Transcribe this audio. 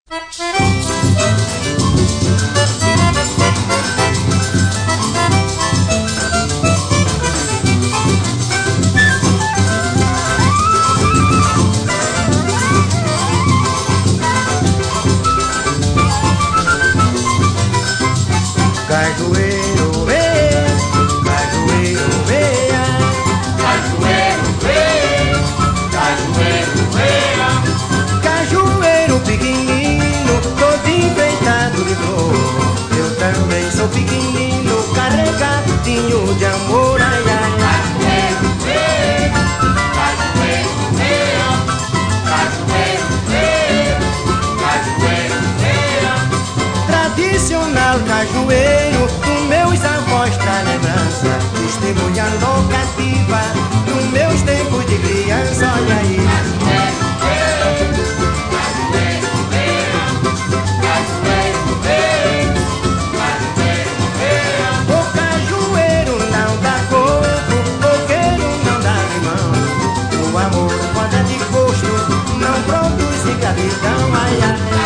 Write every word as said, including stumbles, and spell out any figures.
Cajueiro, veia, cajueiro, veia, cajueiro, veia, cajueiro, veia, cajueiro pequenino, todo enfeitado de flor. Eu também sou pequenino, carregadinho de amor, ai, ai. Cajueiro, veia, cajueiro, veia, cajueiro, veia, cajueiro, veia. Tradicional cajueiro, do meus avós pra lembrança, testemunha locativa, dos meus tempos de criança, olha aí. Cajueiro, veia, cajueiro, veia, cajueiro, veia, cajueiro, veia. O cajueiro não dá coco, o coqueiro não dá limão. O amor, quando é de gosto, não produz gratidão, ai, ai.